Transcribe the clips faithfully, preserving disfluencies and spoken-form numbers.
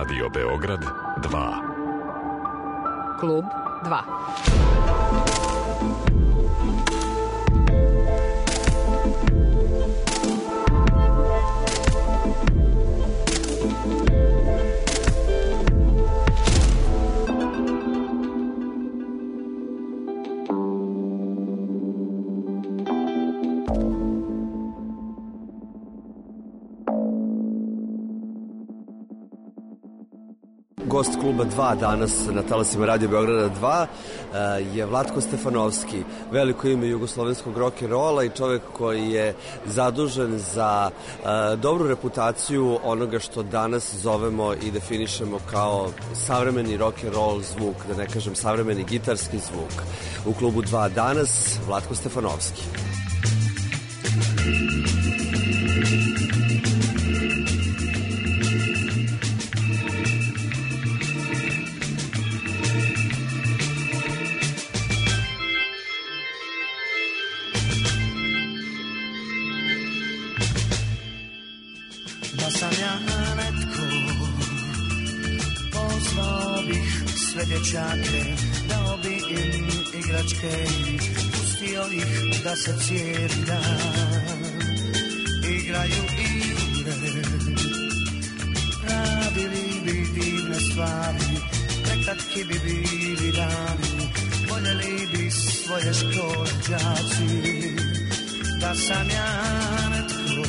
Radio Beograd dva. Klub dva. Gost kluba dva danas na talasima Radio Beograda dva je Vlatko Stefanovski, veliko ime jugoslovenskog rock'n'rolla i čovek koji je zadužen za dobru reputaciju onoga što danas zovemo i definišemo kao savremeni rock'n'roll zvuk, da ne kažem savremeni gitarski zvuk. U klubu dva danas Vlatko Stefanovski. Dječake, dao bi im igračke, pustio ih da se cijeli dan igraju igre, radili bi divne stvari, prekratki bi bili dani, voljeli bi svoje škole đaci, da sam ja netko.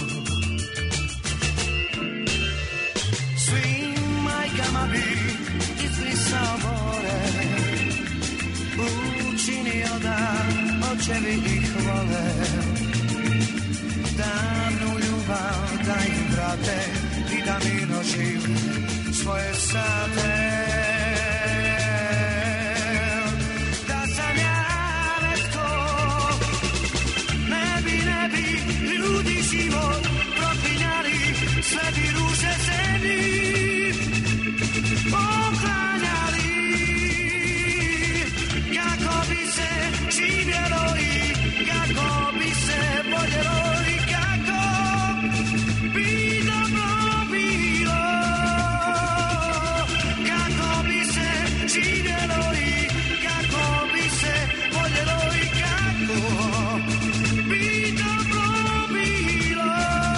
Svim majkama bi izbrisao more, učinio da očevi ih vole, davnu ljubav da im vrate i da mirno žive svoje sate. Da sam ja netko, ne bi, ne bi ljudi život proklinjali, sve bi ruže zemlji poklanjali, kako bi se živjelo i kako bi se voljelo i kako bi dobro bilo, kako bi se živjelo i kako bi se voljelo i kako bi dobro bilo.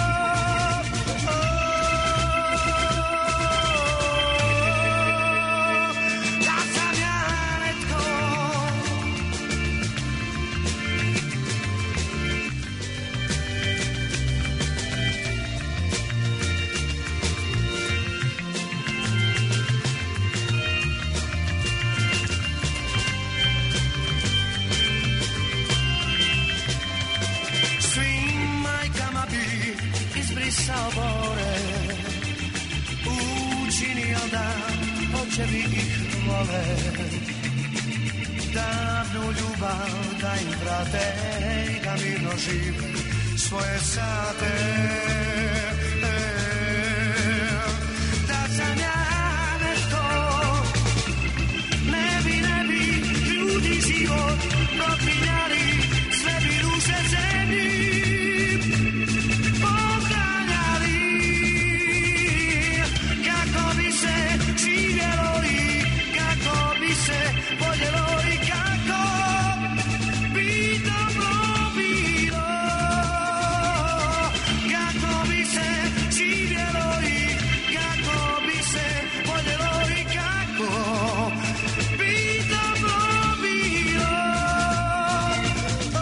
Sabore, učinio da očevi ih vole, davnu ljubav da im vrate i da mirno žive svoje sate. Da sam ja nešto, ne bi, ne bi ljudi život proklinjali, sve bi ruže zemlji živjelo i kako bi se voljelo i kako bi dobro bilo, kako bi se živjelo i kako bi se voljelo i kako bi dobro bilo. Oh,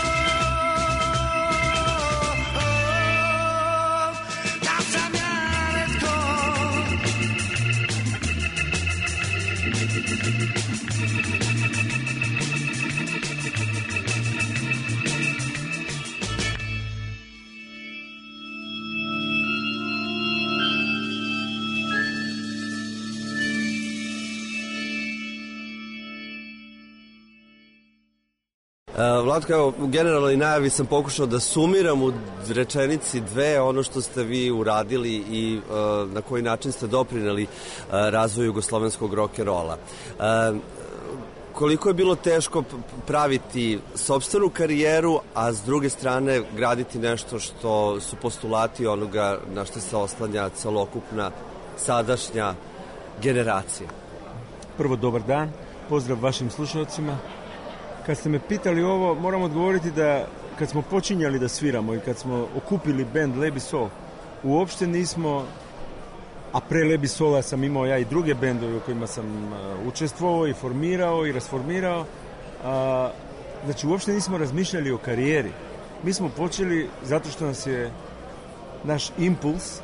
oh, oh, da sam ja netko. Vlatko, evo, u generalnoj najavi sam pokušao da sumiram u rečenici dve ono što ste vi uradili i uh, na koji način ste doprineli uh, razvoju jugoslovenskog rock'n'rolla. Uh, koliko je bilo teško praviti sopstvenu karijeru, a s druge strane graditi nešto što su postulati onoga na što se oslanja celokupna sadašnja generacija? Prvo, dobar dan, pozdrav vašim slušalcima. Kad ste me pitali ovo, moram odgovoriti da kad smo počinjali da sviramo i kad smo okupili band Lebi Sol, uopšte nismo, a pre Lebi Sola sam imao ja i druge bendove u kojima sam uh, učestvovao i formirao i rasformirao, uh, znači uopšte nismo razmišljali o karijeri. Mi smo počeli zato što nas je naš impuls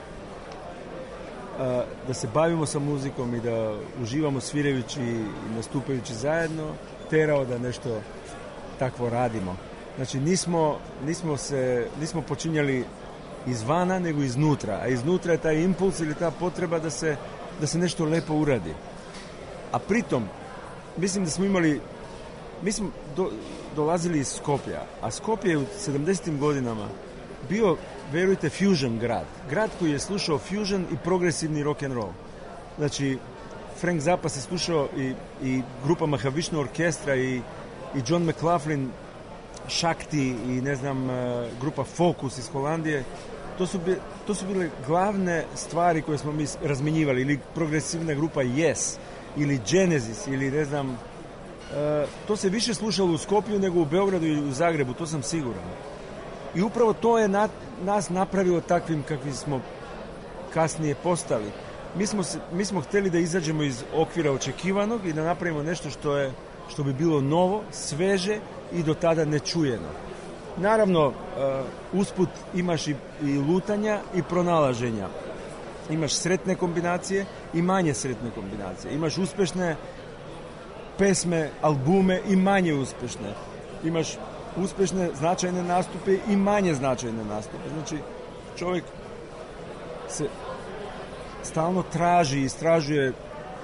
uh, da se bavimo sa muzikom i da uživamo svirajući i nastupajući zajedno, terao da nešto takvo radimo. Znači nismo, nismo, se, nismo počinjali izvana, nego iznutra. A iznutra je taj impuls ili ta potreba da se, da se nešto lepo uradi. A pritom, mislim da smo imali, mi smo do, dolazili iz Skoplja, a Skopje je u sedamdesetim godinama bio, verujte, fusion grad. Grad koji je slušao fusion i progresivni rock and roll. Znači, Frank Zappa se slušao i, i grupa Mahavishnu orkestra i, i John McLaughlin, Shakti i ne znam, grupa Focus iz Holandije. To su, bi, to su bile glavne stvari koje smo mi razmenjivali. Ili progresivna grupa Yes, ili Genesis, ili ne znam. Uh, to se više slušalo u Skopju nego u Beogradu i u Zagrebu, to sam siguran. I upravo to je na, nas napravilo takvim kakvi smo kasnije postali. Mi smo, se, mi smo hteli da izađemo iz okvira očekivanog i da napravimo nešto što, je, što bi bilo novo, sveže i do tada nečujeno. Naravno, uh, usput imaš i, i lutanja i pronalaženja. Imaš sretne kombinacije i manje sretne kombinacije. Imaš uspešne pesme, albume i manje uspešne. Imaš uspešne, značajne nastupe i manje značajne nastupe. Znači, čovjek se stalno traži, istražuje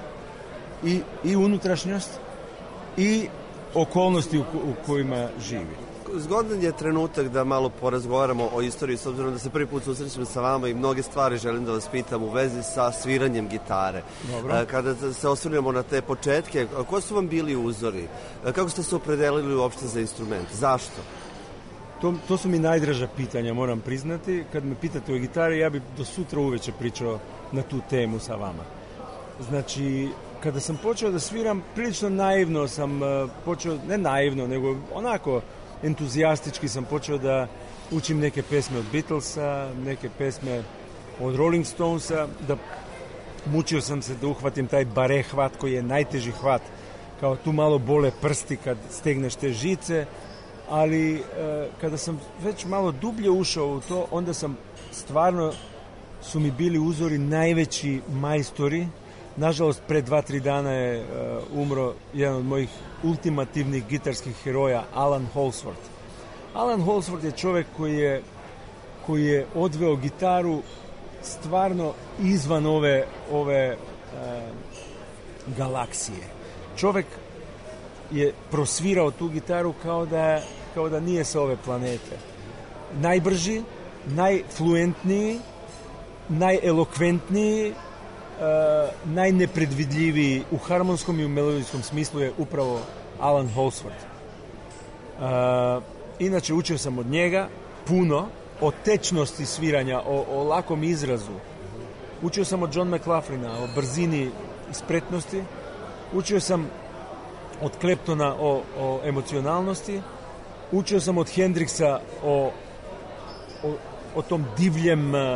i, i unutrašnjost i okolnosti u, u kojima živi. Zgodan je trenutak da malo porazgovaramo o istoriji, s obzirom da se prvi put susrećemo sa vama i mnoge stvari želim da vas pitam u vezi sa sviranjem gitare. Dobro. Kada se osvrnemo na te početke, ko su vam bili uzori? Kako ste se opredelili uopšte za instrument? Zašto? To, to su mi najdraža pitanja, moram priznati. Kad me pitate o gitari, ja bi do sutra uveče pričao na tu temu sa vama. Znači, kada sam počeo da sviram, prilično naivno sam počeo, ne naivno, nego onako entuzijastički sam počeo da učim neke pesme od Beatlesa, neke pesme od Rolling Stonesa, da mučio sam se da uhvatim taj bare hvat koji je najteži hvat, kao tu malo bole prsti kad stegneš te žice, ali e, kada sam već malo dublje ušao u to, onda sam stvarno, su mi bili uzori najveći majstori. Nažalost, pre dva, tri dana je uh, umro jedan od mojih ultimativnih gitarskih heroja, Alan Holdsworth. Alan Holdsworth je čovjek koji je, koji je odveo gitaru stvarno izvan ove, ove uh, galaksije. Čovjek je prosvirao tu gitaru kao da, kao da nije sa ove planete. Najbrži, najfluentniji, najelokventniji, Uh, najnepredvidljiviji u harmonskom i u melodijskom smislu je upravo Alan Holdsworth. Uh, inače, učio sam od njega puno o tečnosti sviranja, o, o lakom izrazu. Učio sam od John McLaughlina o brzini i spretnosti. Učio sam od Claptona o, o emocionalnosti. Učio sam od Hendrixa o, o, o tom divljem uh,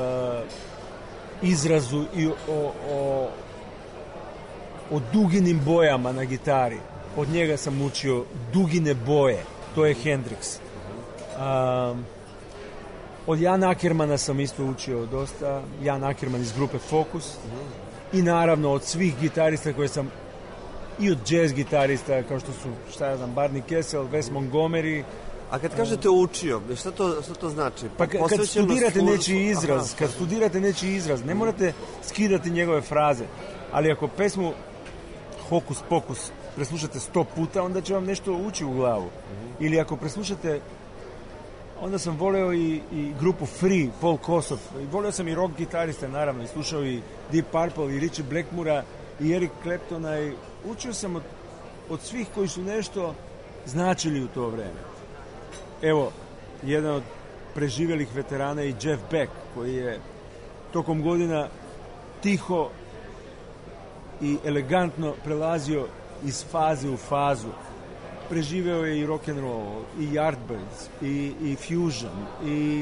izrazu i o, o, o duginim bojama na gitari. Od njega sam učio dugine boje, to je Hendrix. Um, od Jan Ackermana sam isto učio dosta, Jan Ackerman iz grupe Focus, i naravno od svih gitarista koje sam, i od jazz gitarista kao što su, šta ja znam, Barney Kessel, Wes Montgomery. A kad kažete učio, šta to, šta to znači? Pa kad studirate nečiji izraz, kad studirate nečiji izraz, ne morate skidati njegove fraze, ali ako pesmu Hokus Pokus preslušate sto puta, onda će vam nešto ući u glavu. Mm-hmm. Ili ako preslušate, onda sam voleo i, i grupu Free, Paul Kossoff, i voleo sam i rock gitariste, naravno, i slušao i Deep Purple, i Richie Blackmora, i Eric Claptona, i učio sam od, od svih koji su nešto značili u to vreme. Evo, jedan od preživjelih veterana je Jeff Beck, koji je tokom godina tiho i elegantno prelazio iz faze u fazu. Preživeo je i rock'n'roll, i Yardbirds, i, i Fusion, i,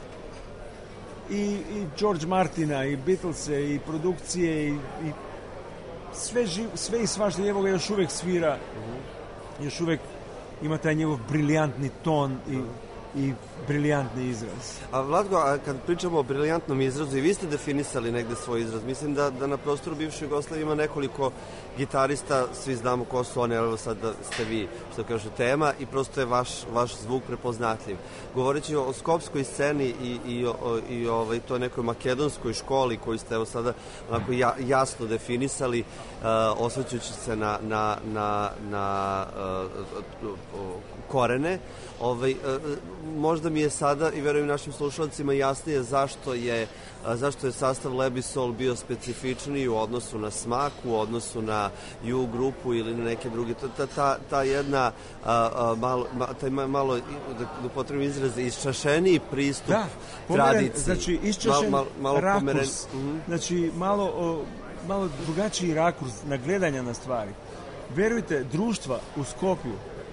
i, i George Martina, i Beatlese, i produkcije, i, i sve, živ, sve i svašta. Evo ga još uvijek svira, još uvijek ima taj njegov briljantni ton i i briljantni izraz. A Vlatko, a kad pričamo o briljantnom izrazu, i vi ste definisali negde svoj izraz, mislim da, da na prostoru bivše Jugoslavije ima nekoliko gitarista, svi znamo ko su oni, evo sad da ste vi, što kaže, tema, i prosto je vaš, vaš zvuk prepoznatljiv. Govoreći o, o skopskoj sceni i, i, o, i ovaj, toj nekoj makedonskoj školi koju ste evo sada onako ja, jasno definisali, uh, osvrćući se na, na, na, na uh, korene, ovaj, uh, možda mi je sada i verujem našim slušalcima jasnije zašto je, zašto je sastav Lebisol bio specifičniji u odnosu na Smak, u odnosu na U grupu ili na neke druge. Ta, ta, ta jedna a, a, malo, ma, taj malo, da, da potrebim izraz, isčašeniji pristup da, pomeren, tradiciji. Znači, isčašen mal, mal, malo rakurs, pomeren, uh-huh. znači malo, o, malo drugačiji rakurs na gledanja na stvari. Verujte, društva u Skopju,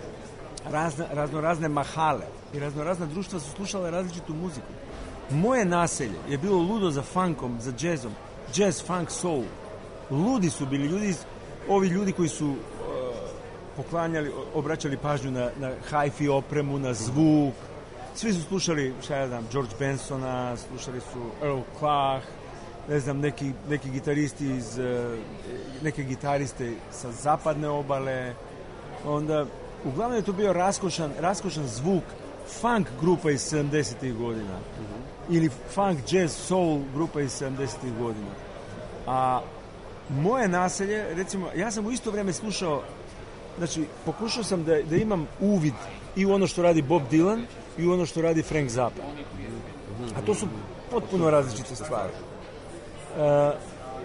razne, razno razne mahale i razno razna društva su slušale različitu muziku. Moje naselje je bilo ludo za funkom, za džezom, jazz, funk, soul. Ludi su bili ljudi, ovi ljudi koji su uh, poklanjali, obraćali pažnju na, na hi-fi opremu, na zvuk. Svi su slušali, šta ja znam, George Bensona, slušali su Earl Clark, ne znam, neki, neki gitaristi iz, uh, neke gitariste sa zapadne obale. Onda, uglavnom je to bio raskošan, raskošan zvuk funk grupa iz sedamdesetih godina. Uh-huh. Ili funk, jazz, soul grupa iz sedamdesetih godina. A moje naselje, recimo, ja sam u isto vrijeme slušao, znači, pokušao sam da, da imam uvid i u ono što radi Bob Dylan i u ono što radi Frank Zappa. A to su potpuno različite stvari. Uh,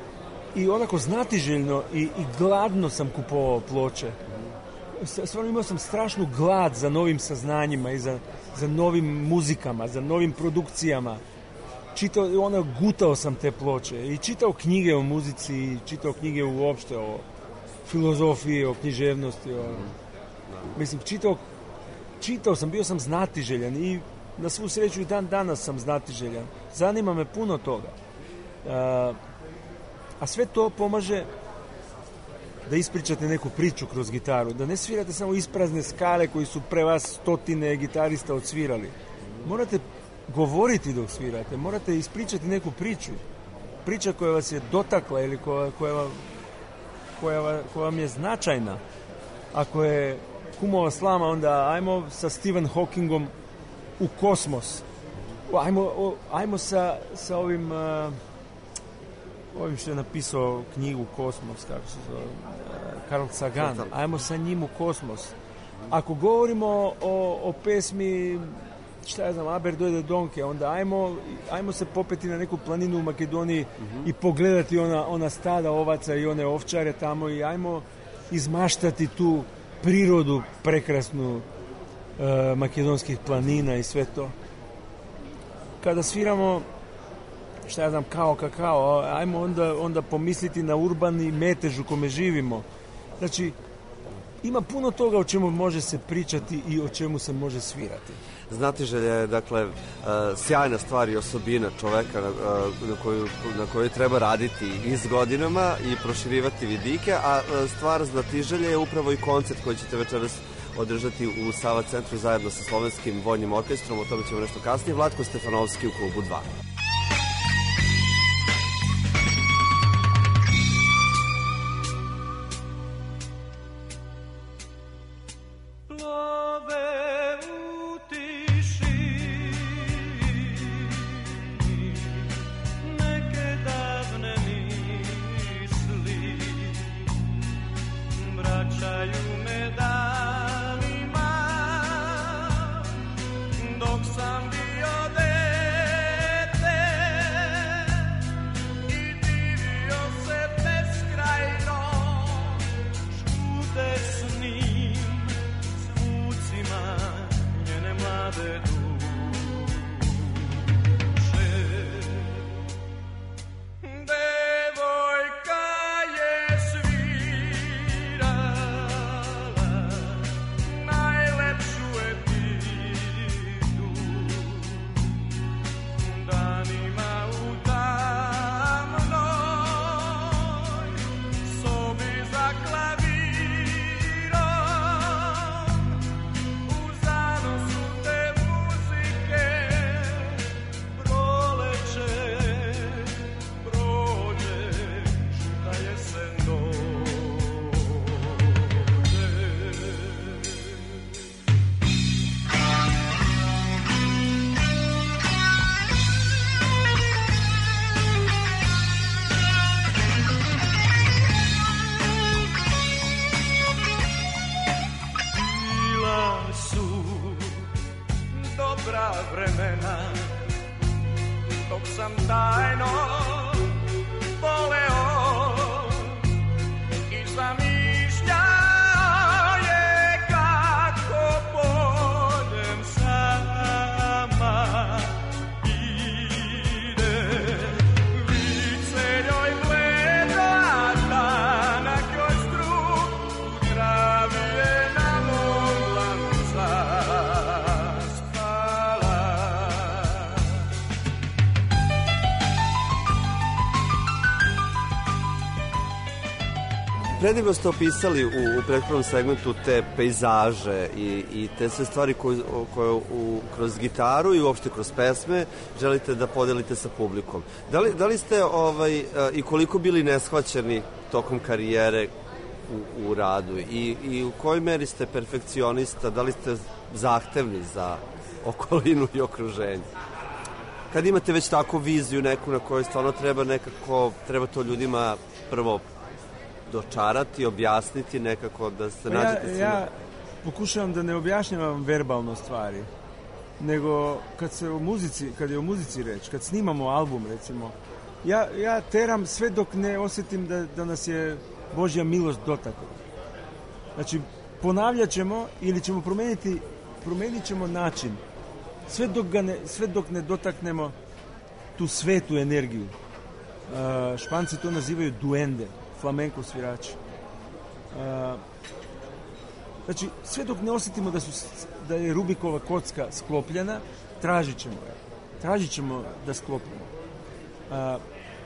I onako znatiželjno i, i gladno sam kupovao ploče. Stvarno imao sam strašnu glad za novim saznanjima i za, za novim muzikama, za novim produkcijama. Čitao, ono, gutao sam te ploče i čitao knjige o muzici, i čitao knjige uopšte o filozofiji, o književnosti. O, mislim, čitao, čitao sam, bio sam znatiželjan i na svu sreću i dan danas sam znatiželjan. Zanima me puno toga. A, a sve to pomaže da ispričate neku priču kroz gitaru, da ne svirate samo isprazne skale koji su pre vas stotine gitarista odsvirali. Morate govoriti dok svirate, morate ispričati neku priču. Priča koja vas je dotakla ili koja, koja, koja, koja vam je značajna. Ako je kumova slama, onda ajmo sa Stephen Hawkingom u kosmos. Ajmo, ajmo sa, sa ovim... Uh, ovim što je napisao knjigu Kosmos, kako se zove, Carl Sagan, ajmo sa njim u kosmos. Ako govorimo o, o pesmi, šta ja znam, Aber dojde Donke, onda ajmo, ajmo se popeti na neku planinu u Makedoniji uh-huh. i pogledati ona, ona stada ovaca i one ovčare tamo i ajmo izmaštati tu prirodu prekrasnu uh, makedonskih planina i sve to. Kada sviramo, šta ja znam, kao kakao, ajmo onda, onda pomisliti na urbani metež u kome živimo. Znači, ima puno toga o čemu može se pričati i o čemu se može svirati. Znatiželja je, dakle, uh, sjajna stvar i osobina čoveka na, uh, na, koju, na kojoj treba raditi i s godinama i proširivati vidike, a uh, stvar Znatiželja je upravo i koncert koji ćete večeras održati u Sava centru zajedno sa Slovenskim vojnim orkestrom, o tome ćemo nešto kasnije. Vlatko Stefanovski u klubu dva. There dobra vremena, dok sam tajno voleo i zamišljao je kako pođem sama. Ide lice joj bleda, tanak joj struk, u travi je na mom dlanu zaspala. Predivno ste opisali u, u prethodnom segmentu te pejzaže i, i te sve stvari koje, koje u, kroz gitaru i uopšte kroz pesme želite da podelite sa publikom. Da li, da li ste ovaj, i koliko bili neshvaćeni tokom karijere u, u radu i, i u kojoj meri ste perfekcionista, da li ste zahtevni za okolinu i okruženje? Kad imate već takvu viziju neku na kojoj stvarno treba nekako, treba to ljudima prvo dočarati, objasniti nekako da se nađete ja, svima. ja pokušavam da ne objašnjavam verbalno stvari, nego kad se u muzici, kad je o muzici reč, kad snimamo album recimo, ja, ja teram sve dok ne osjetim da, da nas je Božja milost dotakla. Znači, ponavljat ćemo ili ćemo promeniti, promenit ćemo način sve dok, ga ne, sve dok ne dotaknemo tu svetu energiju. Uh, Španci to nazivaju duende, flamenko svirači. Uh, znači, sve dok ne osjetimo da, su, da je Rubikova kocka sklopljena, tražit ćemo je. Tražit ćemo da sklopimo. Uh,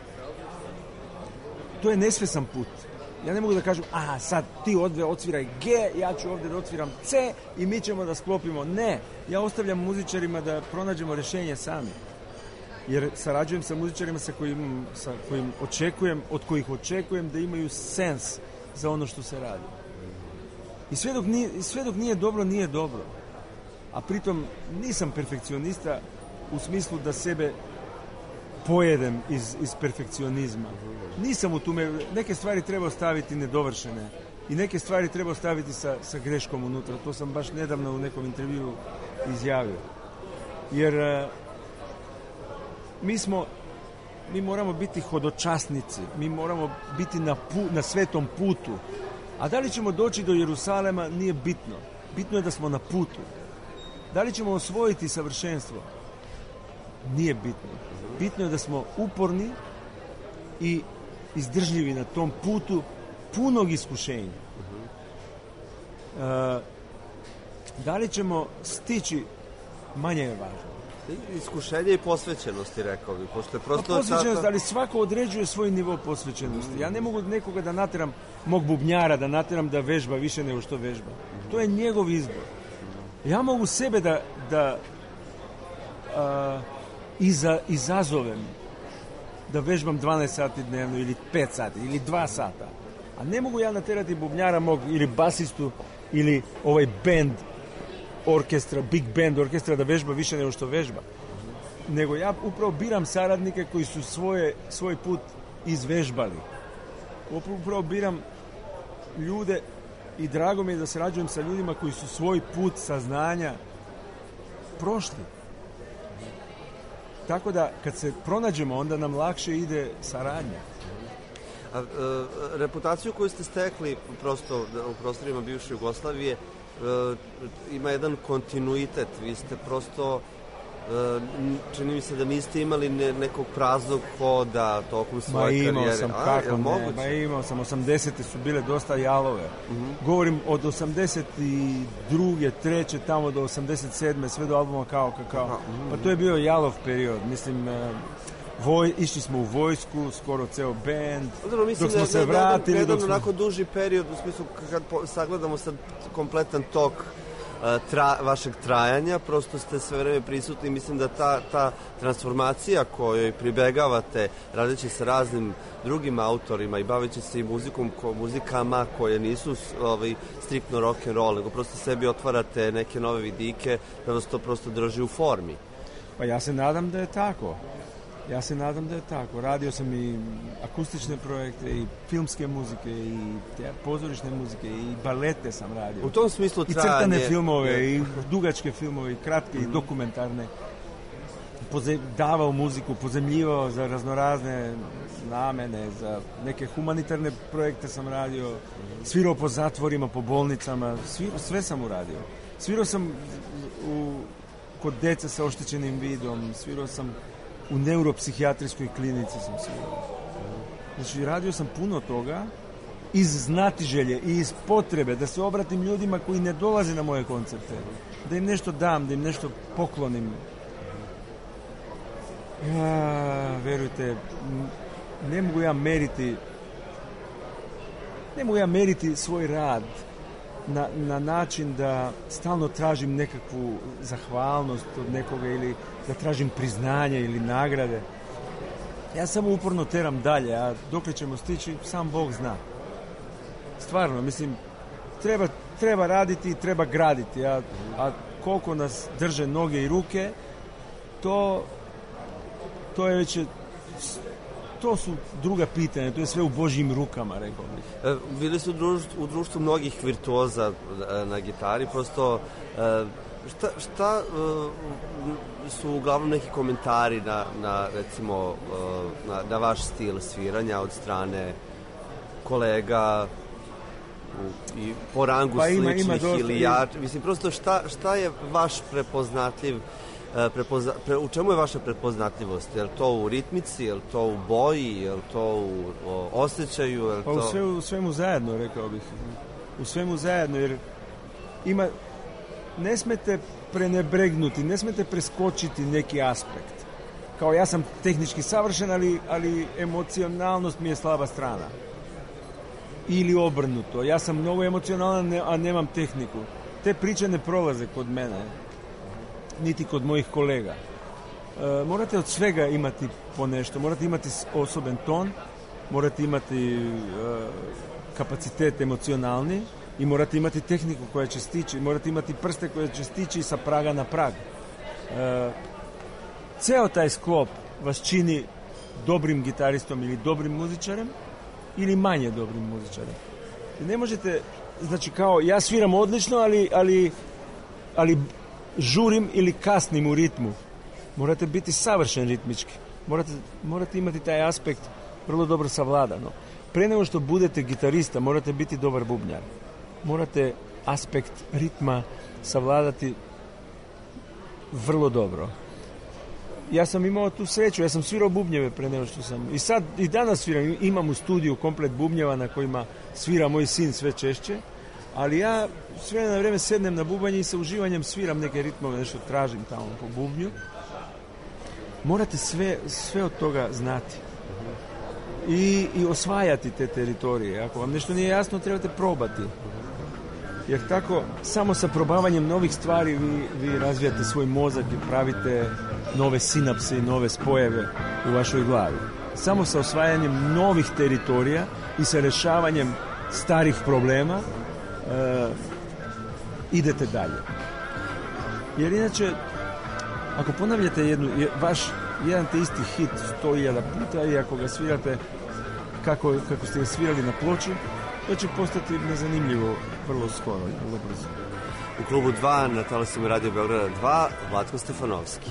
to je nesvesan put. Ja ne mogu da kažem, aha, sad ti ovdje odsviraj G, ja ću ovdje da odsviram C i mi ćemo da sklopimo. Ne, ja ostavljam muzičarima da pronađemo rješenje sami. Jer sarađujem sa muzičarima sa kojim, sa kojim očekujem, od kojih očekujem da imaju sens za ono što se radi. I sve dok nije, sve dok nije dobro, nije dobro. A pritom nisam perfekcionista u smislu da sebe pojedem iz, iz perfekcionizma. Nisam u tome, neke stvari treba ostaviti nedovršene i neke stvari treba ostaviti sa, sa greškom unutra. To sam baš nedavno u nekom intervjuu izjavio. Jer uh, mi smo, mi moramo biti hodočasnici, mi moramo biti na, pu, na svetom putu. A da li ćemo doći do Jerusalema nije bitno. Bitno je da smo na putu. Da li ćemo osvojiti savršenstvo? Nije bitno. Bitno je da smo uporni i izdržljivi na tom putu punog iskušenja. Uh, da li ćemo stići, manje je važno. Iskušenje i posvećenosti, rekao bi. Pošto je prosto pa posvećenost, tata... ali svako određuje svoj nivo posvećenosti. Ja ne mogu nekoga da nateram, mog bubnjara da nateram da vežba više nego što vežba. To je njegov izbor. Ja mogu sebe da, da uh, iza, izazovem da vežbam dvanaest sati dnevno ili pet sati ili dva sata. A ne mogu ja naterati bubnjara mog ili basistu ili ovaj band orkestra, big band orkestra da vežba više nego što vežba. Nego ja upravo biram saradnike koji su svoje, svoj put izvežbali. Upravo biram ljude i drago mi je da sarađujem sa ljudima koji su svoj put saznanja prošli. Tako da kad se pronađemo, onda nam lakše ide saradnja. A, e, reputaciju koju ste stekli prosto u prostorima bivše Jugoslavije, e, ima jedan kontinuitet. Vi ste prosto, e, čini mi se da niste imali ne, nekog praznog hoda tokom svoje karijere. Ma imao sam, A, kako ne, ma imao sam, osamdesete su bile dosta jalove. Uh-huh. Govorim od osamdeset druge, treće tamo do osamdeset sedme sve do albuma Kao Kakao. Uh-huh. Pa to je bio jalov period, mislim... Voj, išli smo u vojsku, skoro ceo band, Odano, mislim, dok smo se vratili... Jedan smo... onako duži period, u smislu kad po, sagledamo sad kompletan tok uh, tra, vašeg trajanja, prosto ste sve vreme prisutni i mislim da ta, ta transformacija kojoj pribegavate, radeći sa raznim drugim autorima i baveći se i muzikom, ko, muzikama koje nisu ovaj, striktno rock and roll, nego prosto sebi otvarate neke nove vidike, da vas to prosto drži u formi. Pa ja se nadam da je tako. Ja se nadam da je tako. Radio sam i akustične projekte, i filmske muzike, i pozorišne muzike, i balete sam radio. U tom smislu i trajanje... crtane filmove, i dugačke filmove, i kratke, mm. i dokumentarne. Poze- davao muziku, pozemljivao za raznorazne namene, za neke humanitarne projekte sam radio, svirao po zatvorima, po bolnicama, svirao, sve sam uradio. Svirao sam u, kod dece sa oštećenim vidom, svirao sam u neuropsihijatrijskoj klinici sam svirao. Znači, radio sam puno toga iz znatiželje i iz potrebe da se obratim ljudima koji ne dolaze na moje koncerte, da im nešto dam, da im nešto poklonim. Ja, verujte, ne mogu ja meriti ne mogu ja meriti svoj rad na, na način da stalno tražim nekakvu zahvalnost od nekoga ili da tražim priznanje ili nagrade. Ja samo uporno teram dalje, a dokle ćemo stići, sam Bog zna. Stvarno, mislim, treba, treba raditi i treba graditi, a, a koliko nas drže noge i ruke, to to je već, to su druga pitanja, to je sve u Božjim rukama, rekao bih. E, bili su u društvu, u društvu mnogih virtuoza na gitari, prosto e, šta, šta e, su uglavnom neki komentari na, na recimo, e, na, na vaš stil sviranja od strane kolega u, i po rangu pa ima, sličnih ima dosta, ili ja, mislim, prosto šta, šta je vaš prepoznatljiv Prepozna, pre, u čemu je vaša prepoznatljivost? Je li to u ritmici, je li to u boji, je li to u o, osjećaju? Je li pa to... u, sve, u svemu zajedno, rekao bih. U svemu zajedno, jer ima, ne smete prenebregnuti, ne smete preskočiti neki aspekt. Kao ja sam tehnički savršen, ali, ali emocionalnost mi je slaba strana. Ili obrnuto. Ja sam mnogo emocionalan, a nemam tehniku. Te priče ne prolaze kod mene, niti kod mojih kolega. E, morate od svega imati po nešto. Morate imati osoben ton, morate imati e, kapacitet emocionalni i morate imati tehniku koja će stići, morate imati prste koje će stići sa praga na prag. E, ceo taj sklop vas čini dobrim gitaristom ili dobrim muzičarem ili manje dobrim muzičarem. I ne možete, znači kao ja sviram odlično, ali, ali, ali žurim ili kasnim u ritmu. Morate biti savršen ritmički. Morate, morate imati taj aspekt vrlo dobro savladano. Pre nego što budete gitarista, morate biti dobar bubnjar. Morate aspekt ritma savladati vrlo dobro. Ja sam imao tu sreću, ja sam svirao bubnjeve pre nego što sam... I sad, i danas sviram, imam u studiju komplet bubnjeva na kojima svira moj sin sve češće, ali ja s vremena na vreme sednem na bubanje i sa uživanjem sviram neke ritmove, nešto tražim tamo po bubnju. Morate sve, sve od toga znati. I, i osvajati te teritorije. Ako vam nešto nije jasno, trebate probati. Jer tako, samo sa probavanjem novih stvari vi, vi razvijate svoj mozak i pravite nove sinapse i nove spojeve u vašoj glavi. Samo sa osvajanjem novih teritorija i sa rešavanjem starih problema Uh, idete dalje. Jer inače, ako ponavljate jednu, vaš jedan te isti hit sto hiljada puta i ako ga svirate kako, kako ste ga svirali na ploči, to će postati nezanimljivo vrlo skoro i vrlo brzo. U klubu dva na talasima Radio Beograda dva, Vlatko Stefanovski.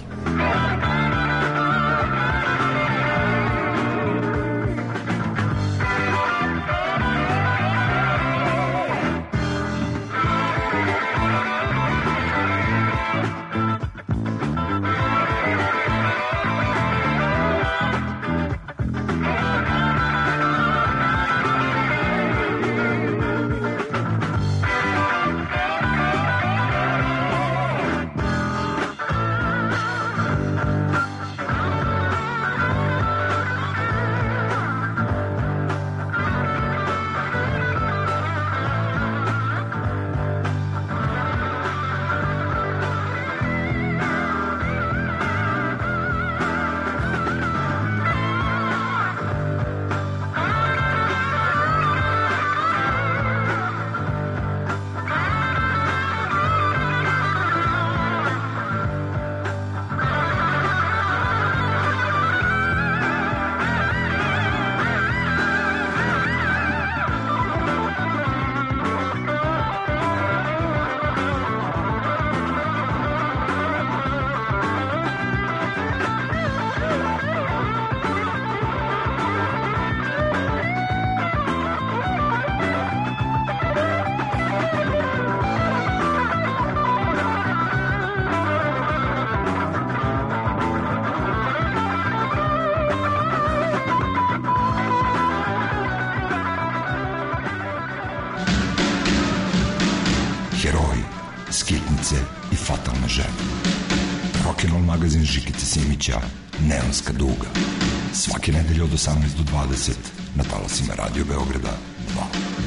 žitnice i fatalne žene. Rock'n'Roll magazin Žikice Simića, Neonska duga. Svake nedelje od osamnaest do dvadeset na talasima Radio Beograda dva.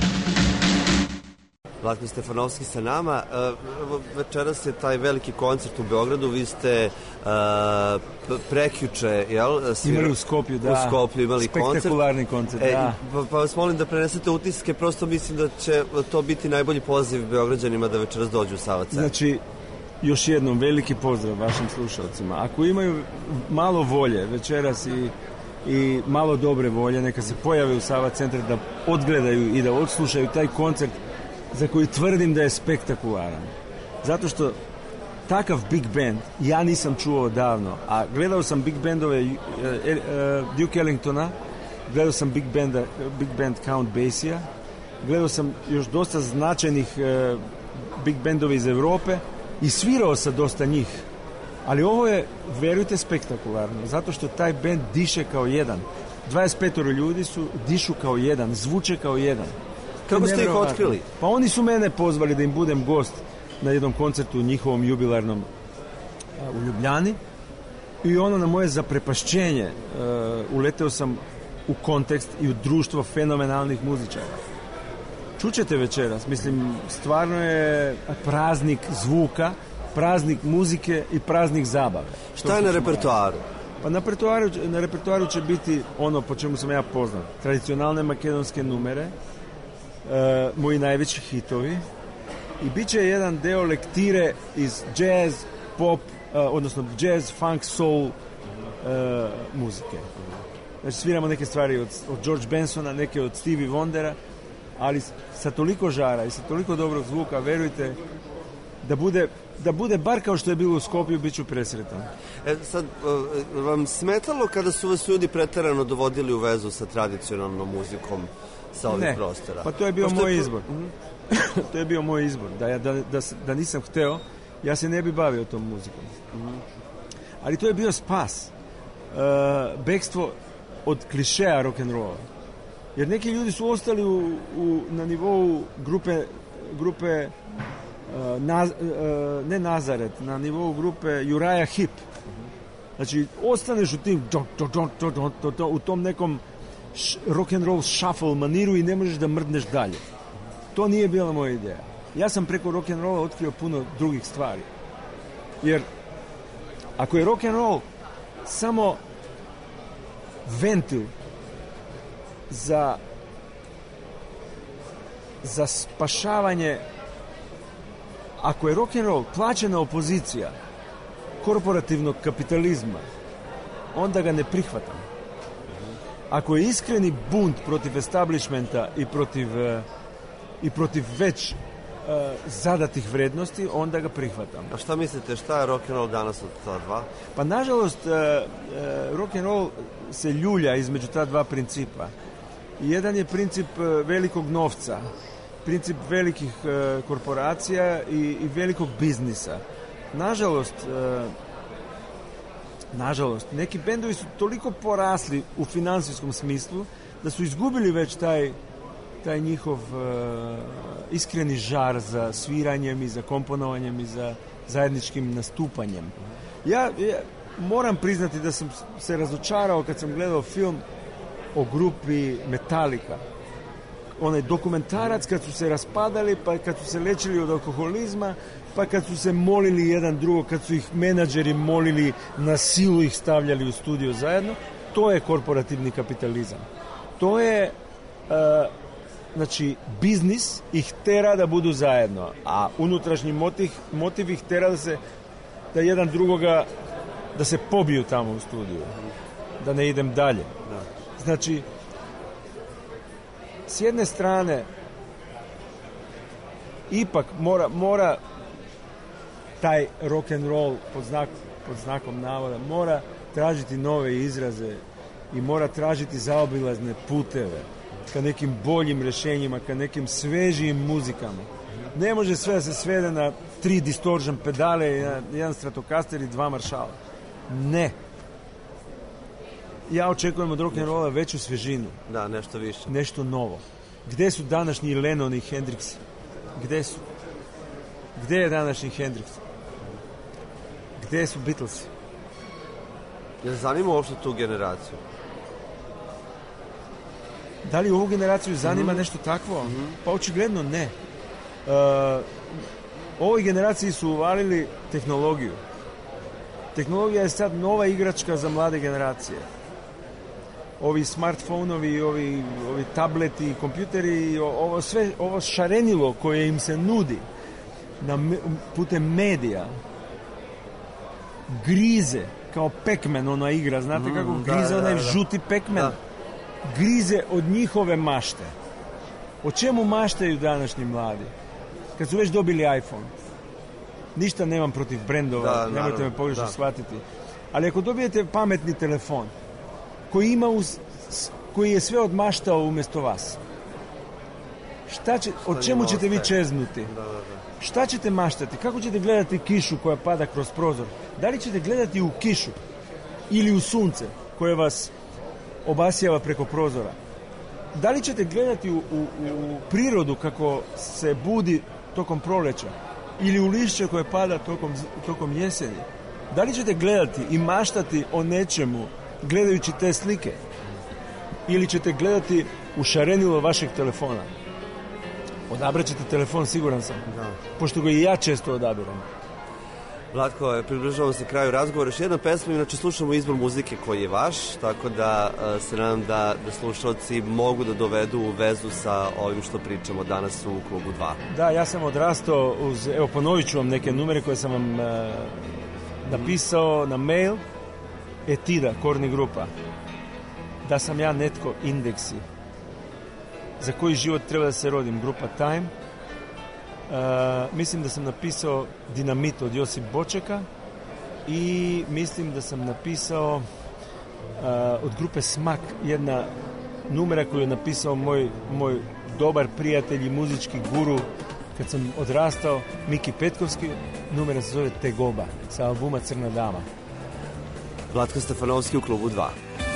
Vlatko Stefanovski sa nama. Večeras je taj veliki koncert u Beogradu. Vi ste uh, prekjuče, jel? Svira... Imali u Skoplju, da. U Skoplju imali koncert. Spektakularni koncert, e, da. Pa, pa vas molim da prenesete utiske, prosto mislim da će to biti najbolji poziv Beograđanima da večeras dođu u Sava centar. Znači, još jednom veliki pozdrav vašim slušalcima. Ako imaju malo volje večeras i, i malo dobre volje, neka se pojave u Sava centar da odgledaju i da odslušaju taj koncert za koji tvrdim da je spektakularan. Zato što takav big band ja nisam čuo odavno, a gledao sam big bandove uh, uh, Duke Ellingtona, gledao sam big, banda, big band Count Basie-a, gledao sam još dosta značajnih uh, big bandova iz Europe i svirao sa dosta njih. Ali ovo je, verujte, spektakularno, zato što taj band diše kao jedan. dvadeset pet ljudi su, dišu kao jedan, zvuče kao jedan. Kako ste ih otkrili? Pa oni su mene pozvali da im budem gost na jednom koncertu njihovom jubilarnom u Ljubljani i ono na moje zaprepašćenje uh, uleteo sam u kontekst i u društvo fenomenalnih muzičara. Čućete večeras, mislim, stvarno je praznik zvuka, praznik muzike i praznik zabave. Šta je na repertoaru? Pa na repertoaru, na repertoaru će biti ono po čemu sam ja poznat. Tradicionalne makedonske numere, Uh, moji najveći hitovi i bit će jedan deo lektire iz jazz, pop, uh, odnosno jazz, funk, soul uh, muzike. Znači sviramo neke stvari od, od George Bensona, neke od Stevie Wondera, ali sa toliko žara i sa toliko dobrog zvuka, verujte, da bude, da bude bar kao što je bilo u Skopju, bit ću presretan. E, sad, uh, vam smetalo kada su vas ljudi preterano dovodili u vezu sa tradicionalnom muzikom sa ovih ne, prostora? Pa to je bio moj je... izbor. Mm-hmm. To je bio moj izbor. Da, ja, da, da, da nisam hteo, ja se ne bi bavio tom muzikom. Mm-hmm. Ali to je bio spas. Uh, bekstvo od klišeja rock'n'rolla. Jer neki ljudi su ostali u, u, na nivou grupe, grupe uh, naz, uh, ne Nazaret, na nivou grupe Uriah Heep. Znači, ostaneš u tim u tom nekom rock and roll shuffle maniru i ne možeš da mrdneš dalje. To nije bila moja ideja. Ja sam preko rock and rolla otkrio puno drugih stvari. Jer ako je rock and roll samo ventil za za spašavanje, ako je rock and roll plaćena opozicija korporativnog kapitalizma, onda ga ne prihvatam. Ako je iskreni bunt protiv establishmenta i protiv, i protiv već uh, zadatih vrednosti, onda ga prihvatam. A šta mislite, šta je rock'n'roll danas od ta dva? Pa nažalost, uh, uh, rock'n'roll se ljulja između ta dva principa. Jedan je princip uh, velikog novca, princip velikih uh, korporacija i, i velikog biznisa. Nažalost, uh, Nažalost, neki bendovi su toliko porasli u finansijskom smislu da su izgubili već taj, taj njihov uh, iskreni žar za sviranjem i za komponovanjem i za zajedničkim nastupanjem. Ja, ja moram priznati da sam se razočarao kad sam gledao film o grupi Metallica. Onaj dokumentarac kad su se raspadali, pa kad su se lečili od alkoholizma, pa kad su se molili jedan drugo, kad su ih menadžeri molili, na silu ih stavljali u studio zajedno, to je korporativni kapitalizam. To je, uh, znači, biznis ih tera da budu zajedno, a unutrašnji motiv, motiv ih tera da se, da jedan drugoga, da se pobiju tamo u studiju, da ne idem dalje. Znači, s jedne strane, ipak mora, mora taj rock and roll pod, znak, pod znakom navoda mora tražiti nove izraze i mora tražiti zaobilazne puteve ka nekim boljim rješenjima, ka nekim svežijim muzikama. Ne može sve da se svede na tri distortion pedale, jedan Stratocaster i dva maršala. Ne. Ja očekujem od rock and rolla veću svežinu. Da, nešto više. Nešto novo. Gde su današnji Lennon i Hendrix? Gde su? Gde je današnji Hendrix? Gde su Beatlesi? Ne zanima uopšte tu generaciju. Da li ovu generaciju zanima mm-hmm. nešto takvo? Mm-hmm. Pa očigledno ne. Uh, ovoj generaciji su uvalili tehnologiju. Tehnologija je sad nova igračka za mlade generacije. Ovi smartfonovi, ovi, ovi tableti, kompjuteri, ovo sve, ovo šarenilo koje im se nudi na, putem medija grize kao Pac-Man, ona igra, znate mm, kako grize da, onaj da, da. žuti Pac-Man, da. grize od njihove mašte. O čemu maštaju današnji mladi? Kad su već dobili iPhone. Ništa nemam protiv brendova, da, nemojte naravno, me pogrešno da. shvatiti. Ali ako dobijete pametni telefon koji ima uz, koji je sve odmaštao umjesto vas, šta će, o čemu ćete vi čeznuti? Da, da, da. Šta ćete maštati? Kako ćete gledati kišu koja pada kroz prozor? Da li ćete gledati u kišu ili u sunce koje vas obasjava preko prozora? Da li ćete gledati u, u, u prirodu kako se budi tokom proleća ili u lišće koje pada tokom, tokom jeseni? Da li ćete gledati i maštati o nečemu gledajući te slike? Ili ćete gledati u šarenilo vašeg telefona? Odabrat ćete telefon, siguran sam. Da. Pošto ga i ja često odabiram. Vlatko, približavamo se kraju razgovora. Još jedna pesma, inače slušamo izbor muzike koji je vaš, tako da se nadam da, da slušalci mogu da dovedu u vezu sa ovim što pričamo danas u Klubu dva. Da, ja sam odrastao uz, evo ponovit ću vam neke numere koje sam vam uh, napisao na mail. Etida, Korni grupa. Da sam ja netko, indeksi. Za koji život treba da se rodim, grupa Time. Uh, mislim da sam napisao Dinamit od Josip Bočeka i mislim da sam napisao uh, od grupe Smak jedna numera koju je napisao moj, moj dobar prijatelj i muzički guru kad sam odrastao, Miki Petkovski. Numera se zove Tegoba sa albuma Crna dama. Vlatko Stefanovski u Klubu dva.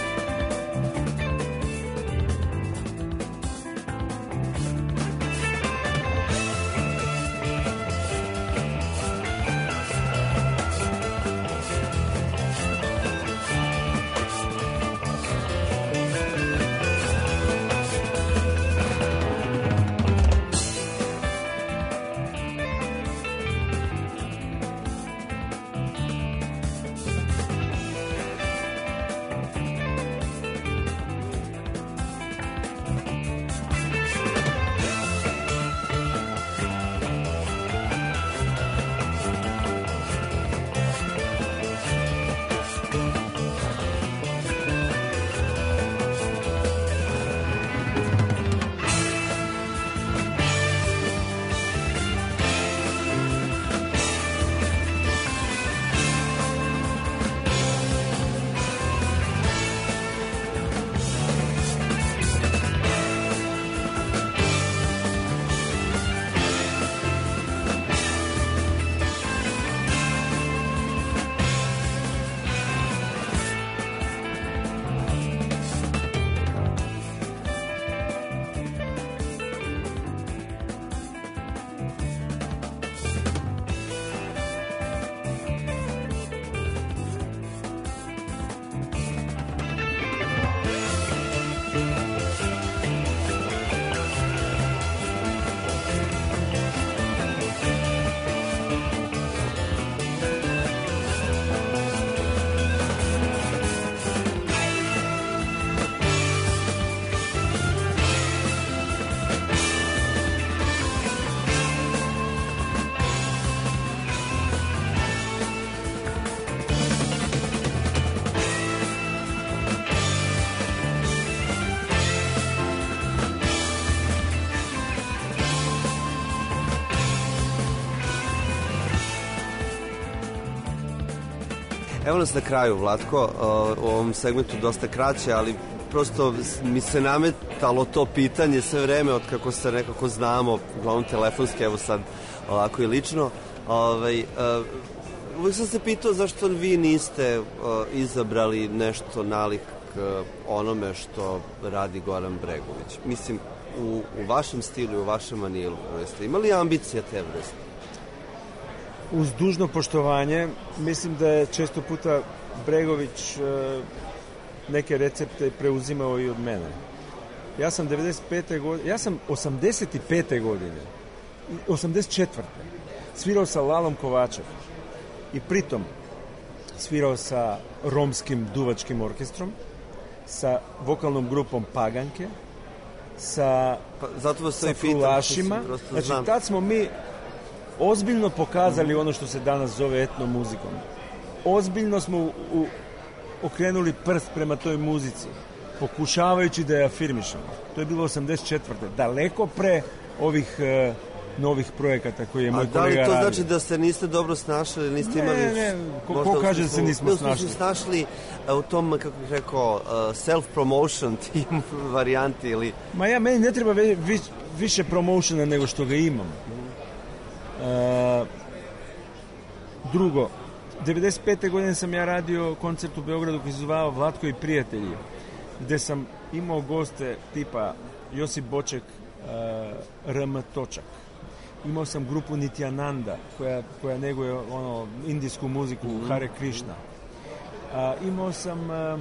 Evo nas na kraju, Vlatko, u ovom segmentu dosta kraće, ali prosto mi se nametalo to pitanje sve vreme od kako se nekako znamo, uglavnom telefonski, evo sad ovako i lično. Ovaj, uvijek sam se pitao zašto vi niste izabrali nešto nalik onome što radi Goran Bregović. Mislim, u, u vašem stilu, u vašem manilu, jeste imali ambicije te vrste? uz dužno poštovanje, mislim da je često puta Bregović e, neke recepte preuzimao i od mene. Ja sam devedeset pete godine, ja sam osamdeset pete godine, osamdeset četvrte svirao sa Lalom Kovačev i pritom svirao sa romskim duvačkim orkestrom, sa vokalnom grupom Paganke, sa pa, zato vas sa Frulašima. Znači, tad smo mi ozbiljno pokazali ono što se danas zove etnomuzikom. Ozbiljno smo u, u, okrenuli prst prema toj muzici, pokušavajući da je afirmišemo. To je bilo osamdeset četvrte Daleko pre ovih uh, novih projekata koje je moj kolega radio. A da li to radio. Znači da se niste dobro snašli, niste ne, imali... Ne, ne, ko, ko kaže da se nismo snašli? Mi smo snašli u tom, kako bih rekao, self-promotion tim varijanti ili... Ma ja, meni ne treba ve, vi, više promotiona nego što ga imam. Uh, drugo, devedeset pete godine sam ja radio koncert u Beogradu koji se zvao Vlatko i prijatelji, gde sam imao goste tipa Josip Boček, uh, R M Točak. Imao sam grupu Nityananda koja, koja neguje ono, indijsku muziku, mm-hmm. Hare Krishna. A, imao sam a,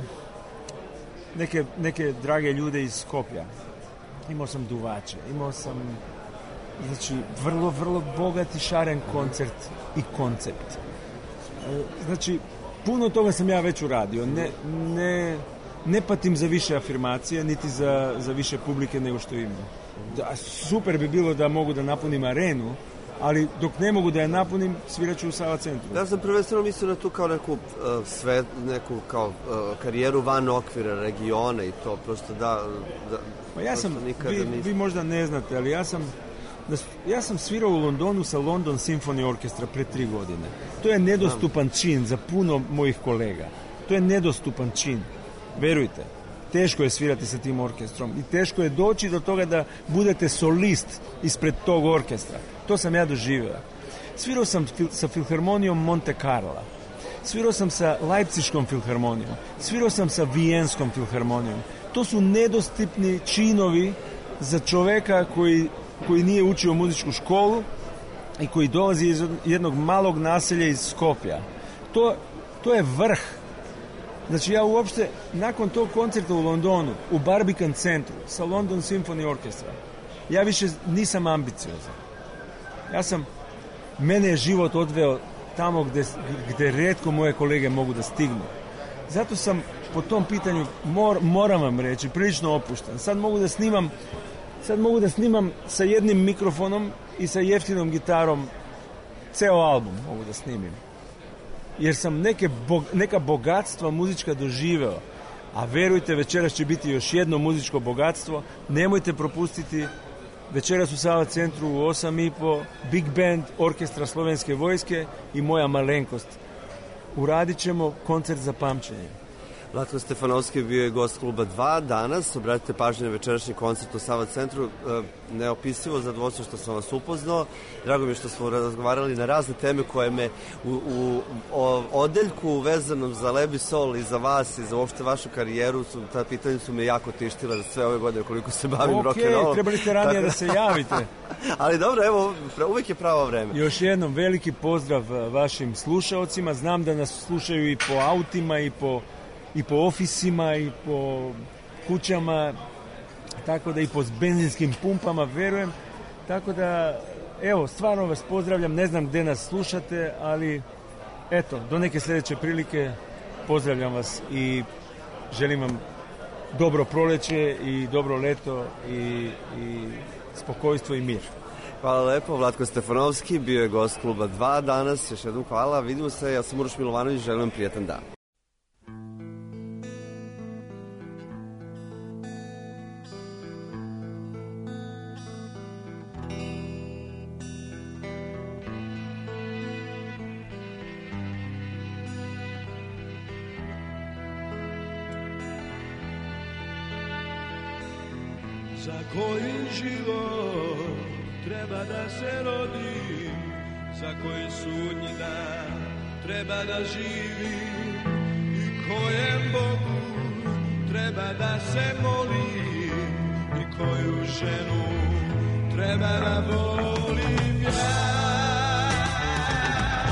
neke, neke drage ljude iz Skopja. Imao sam duvače. Imao sam znači, vrlo, vrlo bogat i šaren koncert i koncept. A, znači, puno toga sam ja već uradio. Ne, ne, ne patim za više afirmacije, niti za, za više publike nego što imam. Da, super bi bilo da mogu da napunim arenu, ali dok ne mogu da je napunim, sviraću u Sava centru. Ja sam prvenstveno mislio na tu kao neku, uh, sve, neku kao, uh, karijeru van okvira regiona i to, prosto da... da pa ja sam, vi, vi možda ne znate, ali ja sam, ja sam svirao u Londonu sa London Symphony Orchestra pre tri godine. To je nedostupan čin za puno mojih kolega. To je nedostupan čin, verujte. Teško je svirati sa tim orkestrom i teško je doći do toga da budete solist ispred tog orkestra. To sam ja doživio. Svirao sam fil- sa Filharmonijom Monte Carla. Svirao sam sa Leipziškom filharmonijom. Svirao sam sa Vijenskom filharmonijom. To su nedostupni činovi za čoveka koji, koji nije učio muzičku školu i koji dolazi iz jednog malog naselja iz Skopja. To, to je vrh. Znači ja uopšte, nakon tog koncerta u Londonu, u Barbican centru, sa London Symphony Orchestra, ja više nisam ambiciozan. Ja sam, mene je život odveo tamo gde, gde retko moje kolege mogu da stignu. Zato sam po tom pitanju, mor, moram vam reći, prilično opušten. Sad mogu da snimam, sad mogu da snimam sa jednim mikrofonom i sa jeftinom gitarom ceo album mogu da snimim. Jer sam neke bog, neka bogatstva muzička doživeo, a verujte, večeras će biti još jedno muzičko bogatstvo. Nemojte propustiti večeras u Sava centru u osam i po Big Band Orkestra Slovenske vojske i moja malenkost. Uradit ćemo koncert za pamćenje. Vlatko Stefanovski bio je gost kluba dva danas. Obratite pažnju na večerašnji koncert u Sava centru. Neopisivo zadovoljstvo što sam vas upoznao. Drago mi je što smo razgovarali na razne teme koje me u, u, u odeljku vezanom za Lebi Sol i za vas i za uopšte vašu karijeru, su, ta pitanja su me jako tištila za sve ove godine koliko se bavim okay, rock'n'rollom. Ok, trebali ste ranije da se javite. Ali dobro, evo, uvijek je pravo vreme. Još jednom veliki pozdrav vašim slušaocima. Znam da nas slušaju i po autima i po i po ofisima i po kućama, tako da i po benzinskim pumpama, verujem. Tako da, evo, stvarno vas pozdravljam, ne znam gde nas slušate, ali eto, do neke sljedeće prilike pozdravljam vas i želim vam dobro proleće i dobro leto i, i spokojstvo i mir. Hvala lepo, Vlatko Stefanovski bio je gost kluba dva danas, još jednom hvala, vidimo se, ja sam Uroš Milovanović, želim vam prijetan dan. Za koji život treba da se rodi, za koji sudnji dan treba da živi i kojem Bogu treba da se moli i koju ženu treba da volim ja.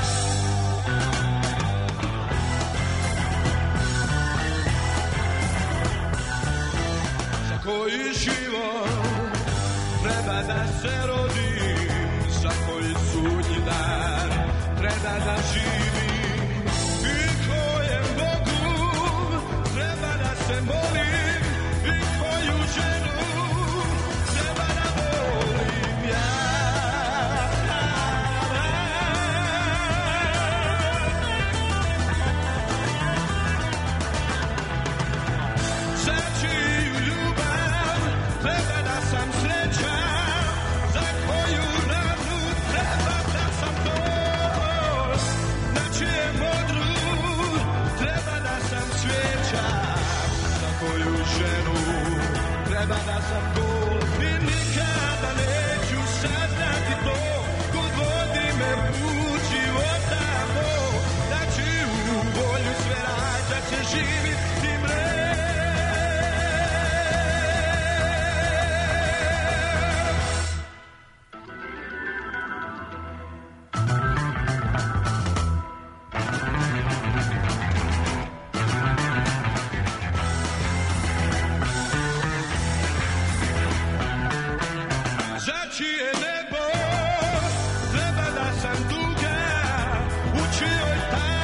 se rodim, za koji sudnji dan treba da živim. I kojem Bogu treba da se molim, i koju ženu treba da volim ja. Za čiju ljubav treba da sam srećan, za koju ranu treba da sam dol, na čijem odru treba da sam svijeća, za koju ženu treba da sam gol. I nikada neću saznati to, kud vodi me put života moj, na čiju volju sve rađa se živi tim re. Za čije nebo treba da sam tuga, u čijoj tajni